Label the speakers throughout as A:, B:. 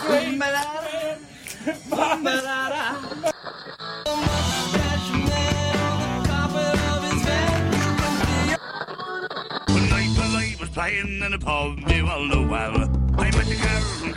A: Playing in a pub, you all know well. I met the girl from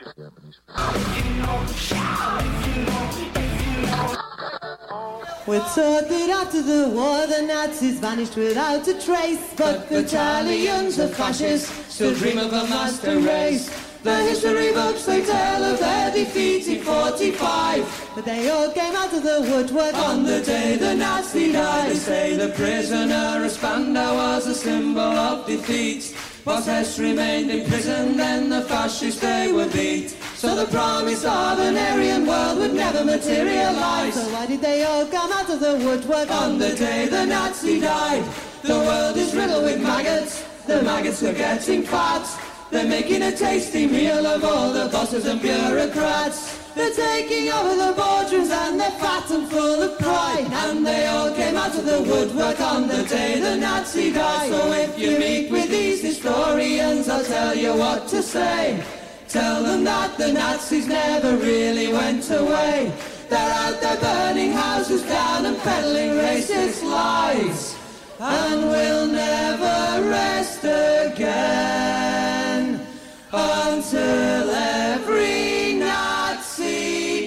B: We're taught that after the war the Nazis vanished without a trace, but battalions of fascists still dream of a master race. The history books, they tell of their defeat in 45, but they all came out of the woodwork on the day the Nazi died. They say the prisoner of Spandau was a symbol of defeat. Whilst Hess remained in prison, then the fascists they were beat. So the promise of an Aryan world would never materialize. So why did they all come out of the woodwork on the day the Nazi died? The world is riddled with maggots, the maggots are getting fat. They're making a tasty meal of all the bosses and bureaucrats. They're taking over the boardrooms and they're fat and full of pride. And they all came out of the woodwork on the day the Nazi died. So if you meet with these historians, I'll tell you what to say. Tell them that the Nazis never really went away. They're out there burning houses down and peddling racist lies. And we'll never rest again until every Nazi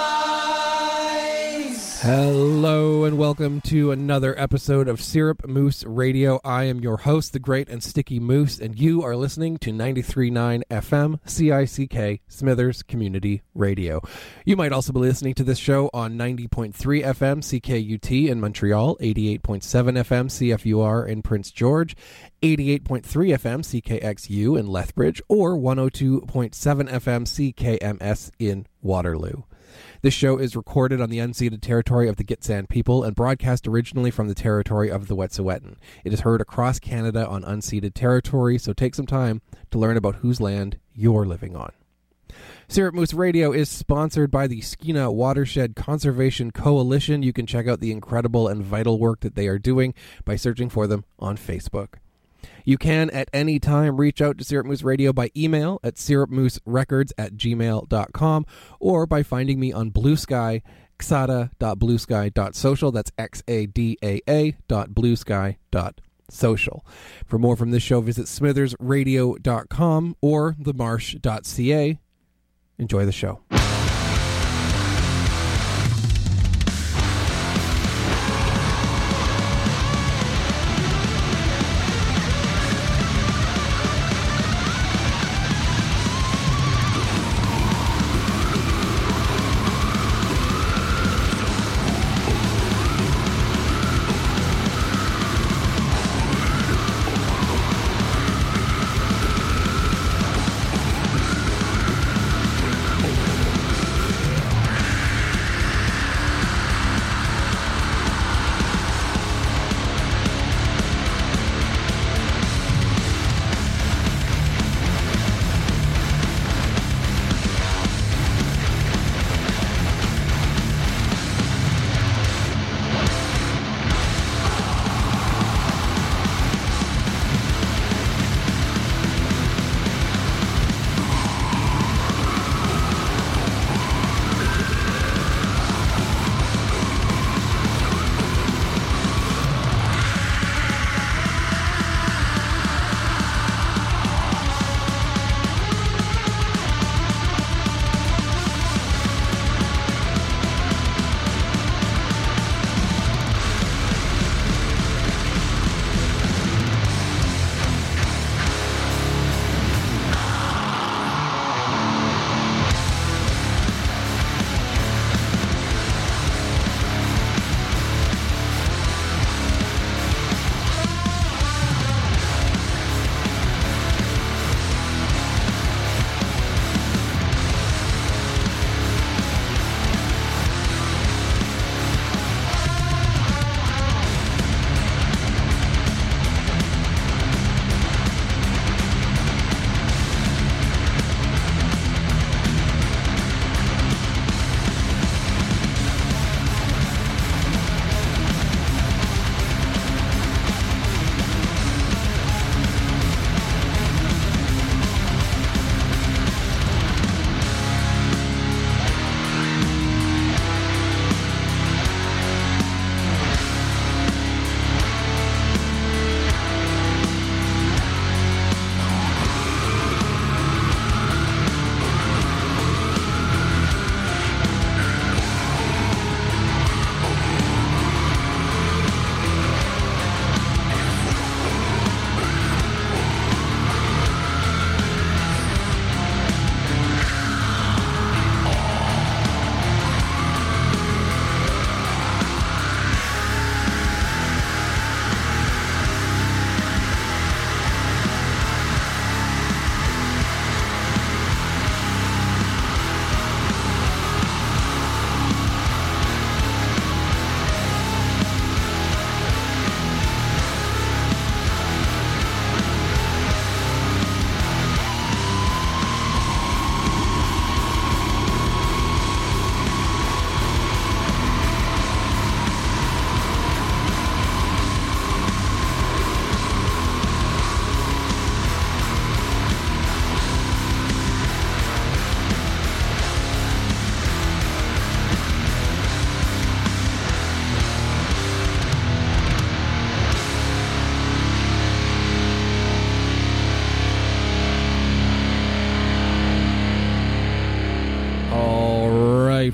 B: dies.
C: Hello and welcome to another episode of Syrup Moose Radio. I am your host, the great and sticky Moose, and you are listening to 93.9 FM CICK Smithers Community Radio. You might also be listening to this show on 90.3 FM CKUT in Montreal, 88.7 FM CFUR in Prince George, 88.3 FM CKXU in Lethbridge, or 102.7 FM CKMS in Waterloo. This show is recorded on the unceded territory of the Gitxsan people and broadcast originally from the territory of the Wet'suwet'en. It is heard across Canada on unceded territory, so take some time to learn about whose land you're living on. Syrup Moose Radio is sponsored by the Skeena Watershed Conservation Coalition. You can check out the incredible and vital work that they are doing by searching for them on Facebook. You can at any time reach out to Syrup Moose Radio by email at syrupmooserecords@gmail.com or by finding me on Blue Sky, xada.bluesky.social. That's xadaa.bluesky.social. For more from this show, visit smithersradio.com or themarsh.ca. Enjoy the show.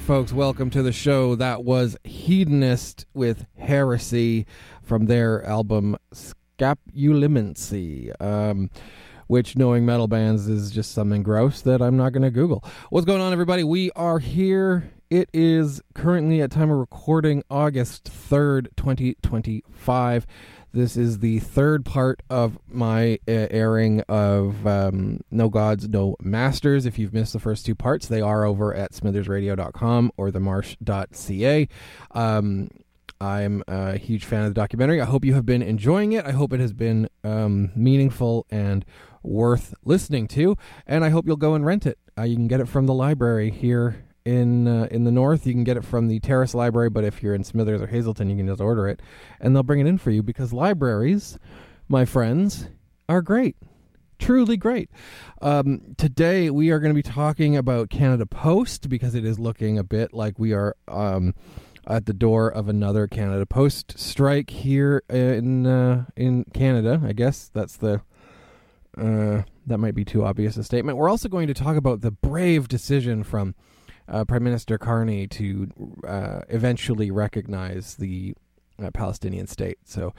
C: folks, welcome to the show. That was Hedonist with Heresy from their album Scapulimancy, which, knowing metal bands, is just something gross that I'm not going to Google. What's going on, everybody? We are here. It is currently, at time of recording, August 3rd, 2025. This is the third part of my airing of No Gods, No Masters. If you've missed the first two parts, they are over at smithersradio.com or themarsh.ca. I'm a huge fan of the documentary. I hope you have been enjoying it. I hope it has been meaningful and worth listening to, and I hope you'll go and rent it. You can get it from the library here in the north. You can get it from the Terrace Library, but if you're in Smithers or Hazleton, you can just order it, and they'll bring it in for you, because libraries, my friends, are great. Truly great. Today, we are going to be talking about Canada Post, because it is looking a bit like we are at the door of another Canada Post strike here in Canada. I guess that's that might be too obvious a statement. We're also going to talk about the brave decision from Prime Minister Carney to eventually recognize the Palestinian state. So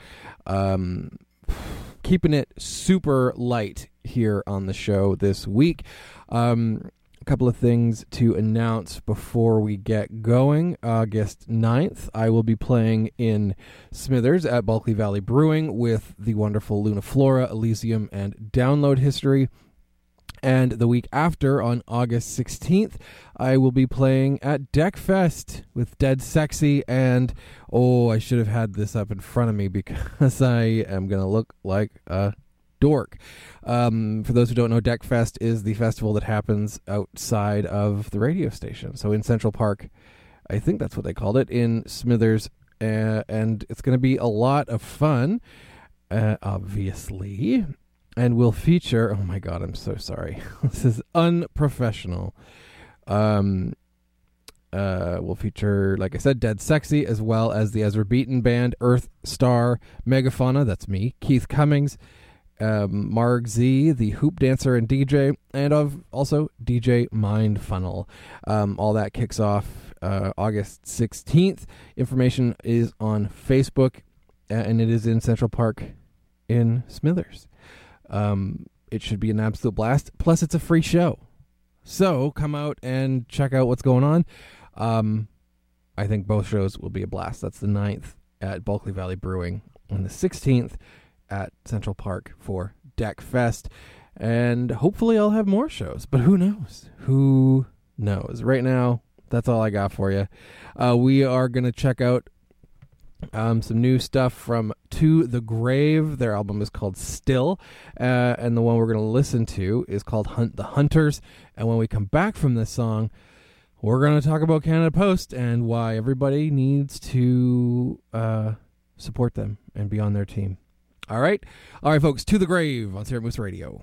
C: keeping it super light here on the show this week. A couple of things to announce before we get going. August 9th, I will be playing in Smithers at Bulkley Valley Brewing with the wonderful Luna Flora, Elysium, and Download History. And the week after, on August 16th, I will be playing at Deckfest with Dead Sexy. And, I should have had this up in front of me because I am going to look like a dork. For those who don't know, Deckfest is the festival that happens outside of the radio station. So in Central Park, I think that's what they called it, in Smithers. And it's going to be a lot of fun, obviously. And we'll feature... Oh, my God, I'm so sorry. This is unprofessional. We'll feature, like I said, Dead Sexy, as well as the Ezra Beaton Band, Earth Star, Megafauna, that's me, Keith Cummings, Marg Z, the Hoop Dancer and DJ, and also DJ Mind Funnel. All that kicks off August 16th. Information is on Facebook, and it is in Central Park in Smithers. It should be an absolute blast. Plus, it's a free show. So come out and check out what's going on. I think both shows will be a blast. That's the 9th at Bulkley Valley Brewing, and the 16th at Central Park for Deck Fest. And hopefully I'll have more shows, but who knows? Who knows? Right now, that's all I got for you. We are going to check out some new stuff from To the Grave. Their album is called Still, and the one we're going to listen to is called Hunt the Hunters. And when we come back from this song, we're going to talk about Canada Post and why everybody needs to support them and be on their team. All right, folks, To the Grave on Syrup Moose Radio.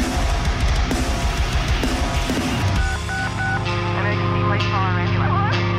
D: Emergency, please call our ambulance.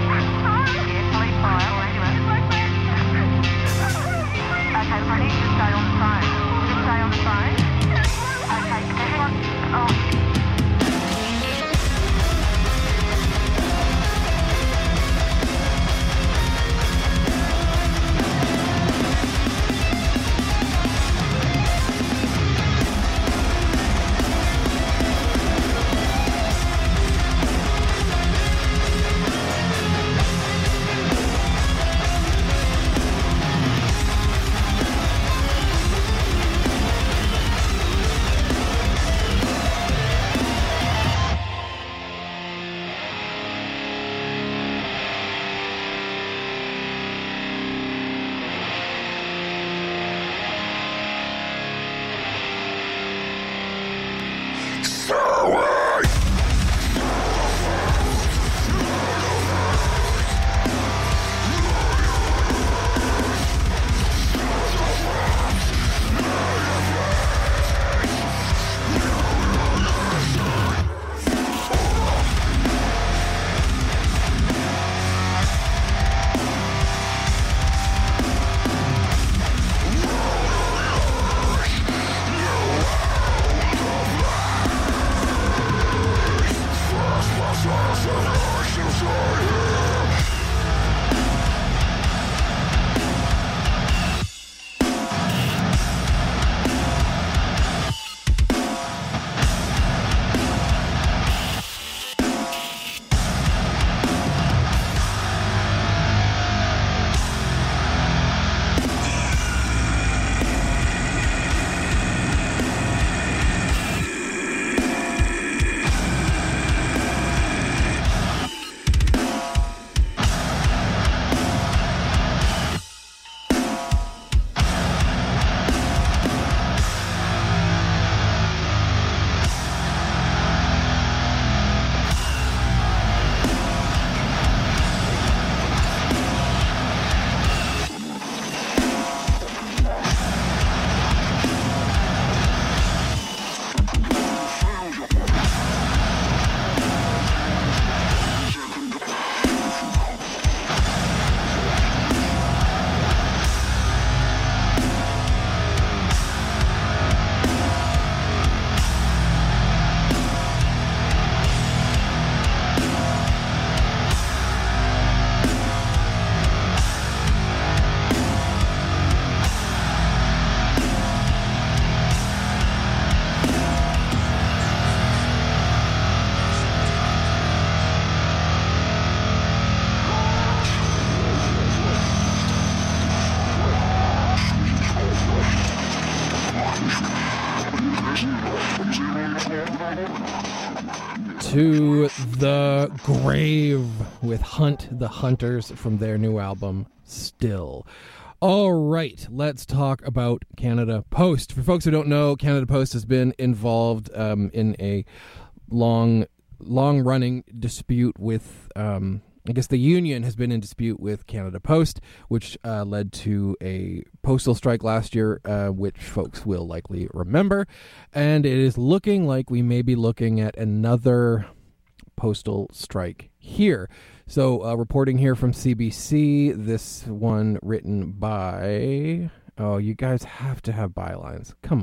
C: to the grave with Hunt the Hunters from their new album, Still. All right, let's talk about Canada Post. For folks who don't know, Canada Post has been involved in a long-running dispute with, I guess the union has been in dispute with Canada Post, which led to a postal strike last year, which folks will likely remember. And it is looking like we may be looking at another postal strike here. So reporting here from CBC, this one written by... Oh, you guys have to have bylines. Come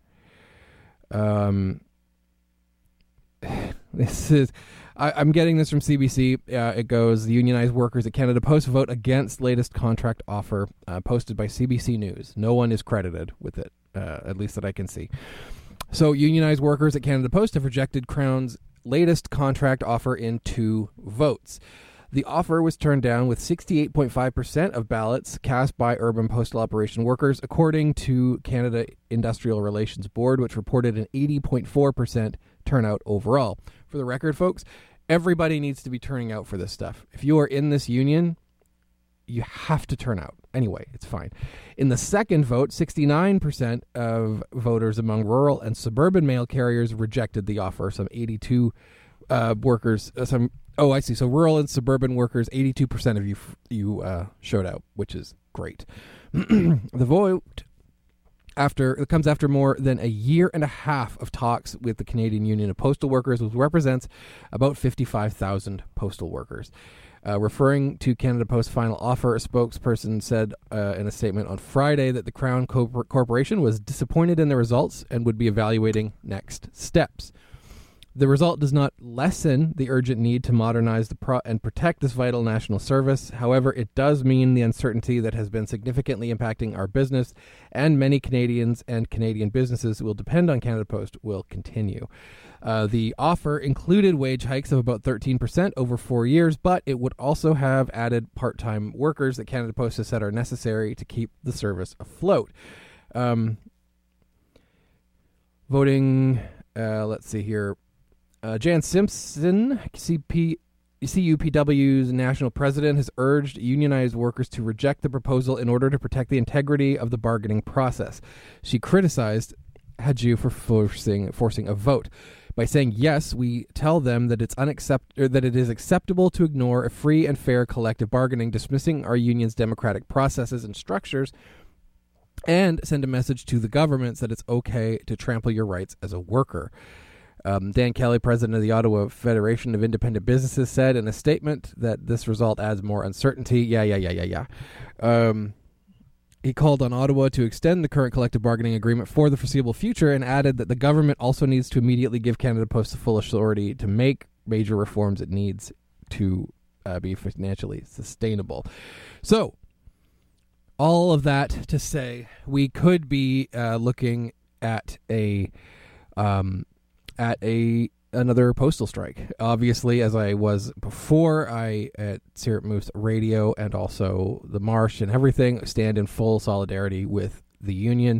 C: on. This is... I'm getting this from CBC. It goes, the unionized workers at Canada Post vote against latest contract offer posted by CBC News. No one is credited with it, at least that I can see. So unionized workers at Canada Post have rejected Crown's latest contract offer in 2 votes. The offer was turned down with 68.5% of ballots cast by urban postal operation workers, according to Canada Industrial Relations Board, which reported an 80.4% turnout overall. For the record, folks, everybody needs to be turning out for this stuff. If you are in this union, you have to turn out. Anyway, it's fine. In the second vote, 69% of voters among rural and suburban mail carriers rejected the offer. Some 82 workers, I see. So rural and suburban workers, 82% of you showed out, which is great. The vote comes after more than a year and a half of talks with the Canadian Union of Postal Workers, which represents about 55,000 postal workers. Referring to Canada Post's final offer, a spokesperson said in a statement on Friday that the Crown Corporation was disappointed in the results and would be evaluating next steps. The result does not lessen the urgent need to modernize and protect this vital national service. However, it does mean the uncertainty that has been significantly impacting our business and many Canadians and Canadian businesses who will depend on Canada Post will continue. The offer included wage hikes of about 13% over 4 years, but it would also have added part-time workers that Canada Post has said are necessary to keep the service afloat. Voting, let's see here. Jan Simpson, CUPW's national president, has urged unionized workers to reject the proposal in order to protect the integrity of the bargaining process. She criticized Hadjiu for forcing a vote. By saying yes, we tell them that that it is acceptable to ignore a free and fair collective bargaining, dismissing our union's democratic processes and structures, and send a message to the governments that it's okay to trample your rights as a worker. Dan Kelly, president of the Ottawa Federation of Independent Businesses, said in a statement that this result adds more uncertainty. He called on Ottawa to extend the current collective bargaining agreement for the foreseeable future and added that the government also needs to immediately give Canada Post the full authority to make major reforms it needs to be financially sustainable. So, all of that to say, we could be looking at another postal strike. Obviously, as I was before, I at Syrup Moose Radio and also the Marsh and everything stand in full solidarity with the union.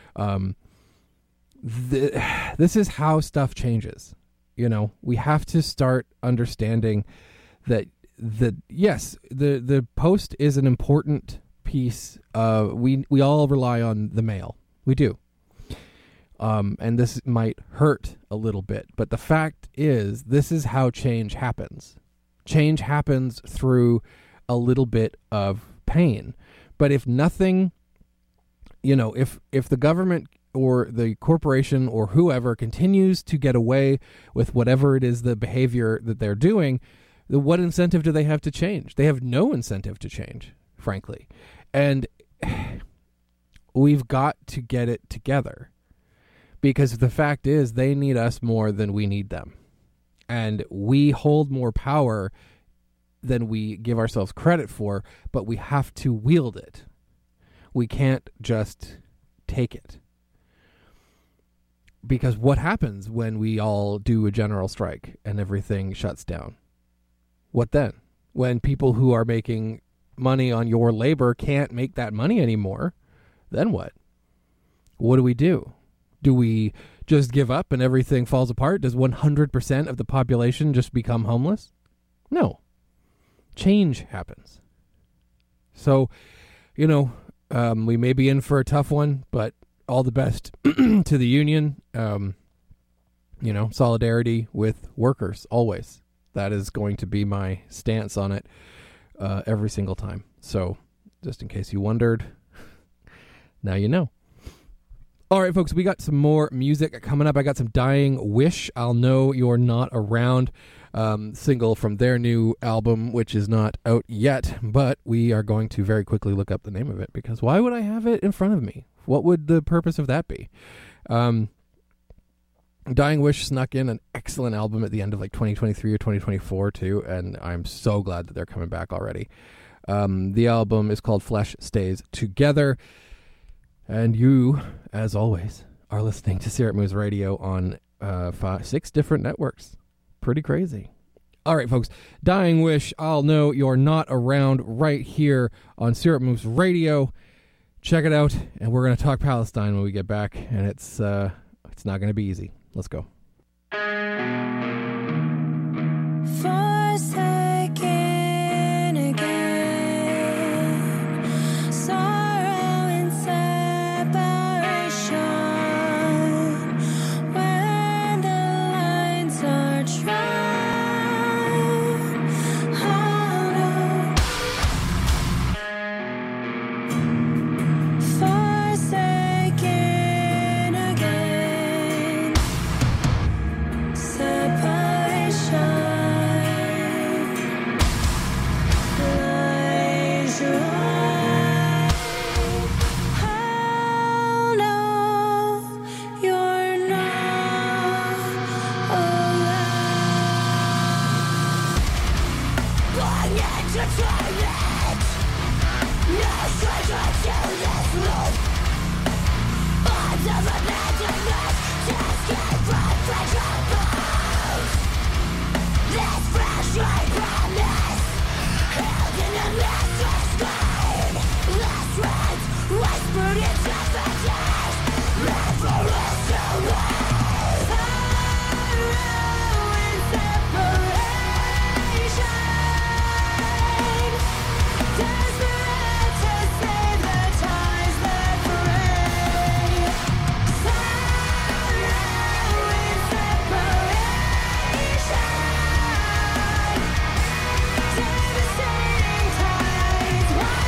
C: This is how stuff changes. You know, we have to start understanding that the Post is an important piece of, we all rely on the mail. We do. And this might hurt a little bit, but the fact is, this is how change happens. Change happens through a little bit of pain. But if nothing, if the government or the corporation or whoever continues to get away with whatever it is, the behavior that they're doing, what incentive do they have to change? They have no incentive to change, frankly. And we've got to get it together. Because the fact is, they need us more than we need them. And we hold more power than we give ourselves credit for, but we have to wield it. We can't just take it. Because what happens when we all do a general strike and everything shuts down? What then? When people who are making money on your labor can't make that money anymore, then what? What do? Do we just give up and everything falls apart? Does 100% of the population just become homeless? No. Change happens. So, we may be in for a tough one, but all the best to the union. Solidarity with workers, always. That is going to be my stance on it every single time. So, just in case you wondered, now you know. All right, folks, we got some more music coming up. I got some Dying Wish, I'll Know You're Not Around, single from their new album, which is not out yet, but we are going to very quickly look up the name of it, because why would I have it in front of me? What would the purpose of that be? Dying Wish snuck in an excellent album at the end of 2023 or 2024 too, and I'm so glad that they're coming back already. The album is called Flesh Stays Together, and you, as always, are listening to Syrup Moose Radio on 6 different networks. Pretty crazy. All right, folks, Dying Wish, I'll Know You're Not Around, right here on Syrup Moose Radio. Check it out, and we're going to talk Palestine when we get back, and it's not going to be easy. Let's go.
D: Forsaken again, sorrow and separation, when the lines are drawn, forsaken again. Devastating tides.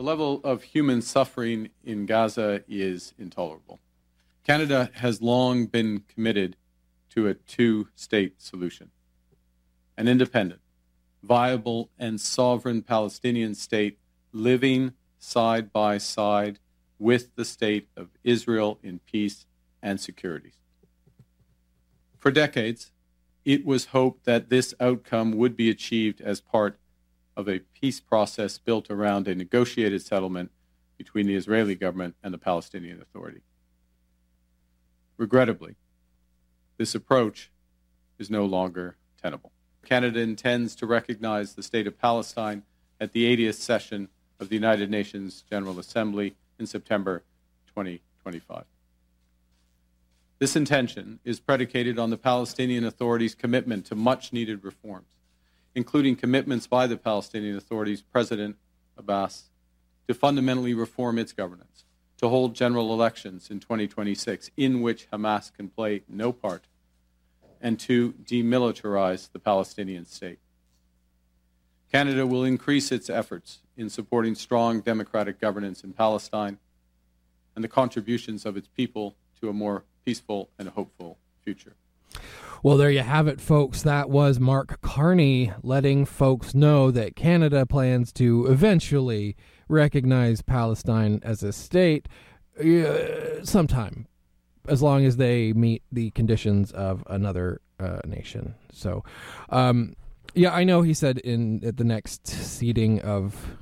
E: level of human suffering in Gaza is intolerable. Canada has long been committed to a two-state solution. An independent, viable, and sovereign Palestinian state living side by side with the state of Israel in peace and security. For decades, it was hoped that this outcome would be achieved as part of a peace process built around a negotiated settlement between the Israeli government and the Palestinian Authority. Regrettably, this approach is no longer tenable. Canada intends to recognize the State of Palestine at the 80th session of the United Nations General Assembly in September 2025. This intention is predicated on the Palestinian Authority's commitment to much-needed reforms, including commitments by the Palestinian Authority's President Abbas to fundamentally reform its governance, to hold general elections in 2026 in which Hamas can play no part, and to demilitarize the Palestinian state. Canada will increase its efforts in supporting strong democratic governance in Palestine and the contributions of its people to a more peaceful and hopeful future.
C: Well, there you have it, folks. That was Mark Carney letting folks know that Canada plans to eventually recognize Palestine as a state sometime, as long as they meet the conditions of another nation. So, yeah, I know he said at the next seating of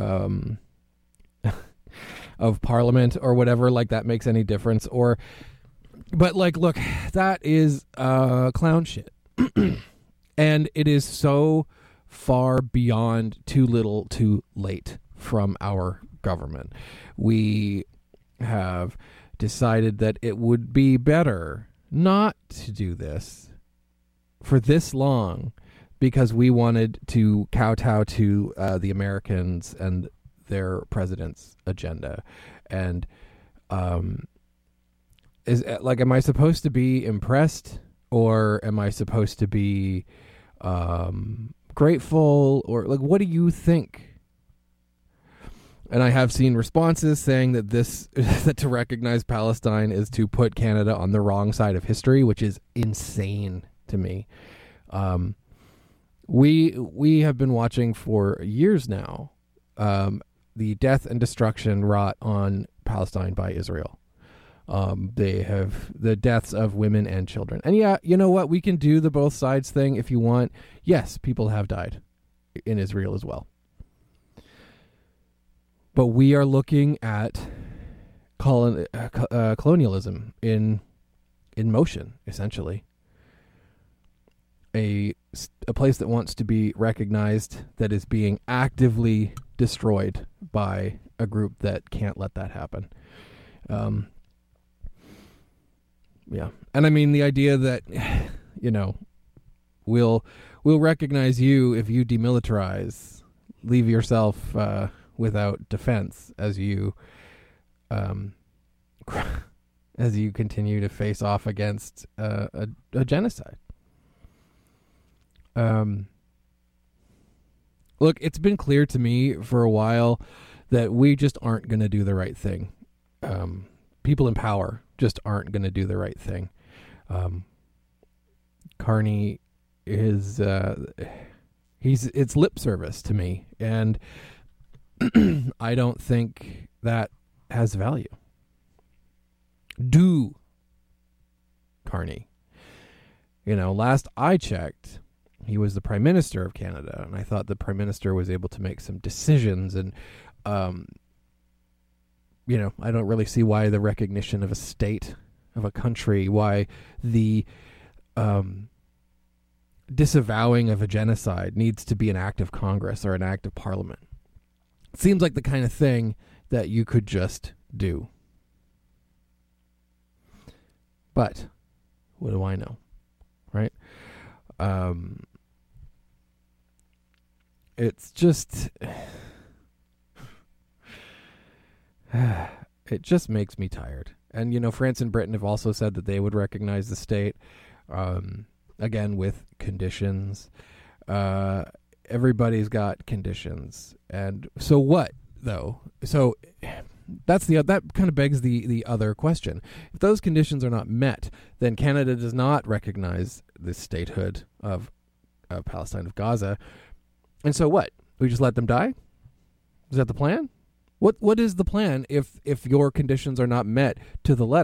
C: Parliament or whatever, like that makes any difference. But like, look, that is clown shit, and it is so far beyond too little, too late from our government. We have decided that it would be better not to do this for this long because we wanted to kowtow to the Americans and their president's agenda. And am I supposed to be impressed, or am I supposed to be grateful, or like, what do you think? And I have seen responses saying that that to recognize Palestine is to put Canada on the wrong side of history, which is insane to me. We have been watching for years now the death and destruction wrought on Palestine by Israel. They have the deaths of women and children. And yeah, you know what? We can do the both sides thing if you want. Yes, people have died in Israel as well. But we are looking at colonialism in motion, essentially. A place that wants to be recognized that is being actively destroyed by a group that can't let that happen. Yeah. And I mean, the idea that, we'll recognize you if you demilitarize, leave yourself without defense as you continue to face off against a genocide. Look, it's been clear to me for a while that we just aren't going to do the right thing. People in power just aren't going to do the right thing. Carney is it's lip service to me, and I don't think that has value. Do Carney. Last I checked, he was the Prime Minister of Canada, and I thought the Prime Minister was able to make some decisions, and I don't really see why the recognition of a state, of a country, why the disavowing of a genocide needs to be an act of Congress or an act of Parliament. It seems like the kind of thing that you could just do. But what do I know, right? It's just... it just makes me tired. And, France and Britain have also said that they would recognize the state, again, with conditions. Everybody's got conditions. And so what? though. So that kind of begs the other question. If those conditions are not met, then Canada does not recognize the statehood of Palestine, of Gaza. And so what? We just let them die? Is that the plan? What is the plan if your conditions are not met to the letter?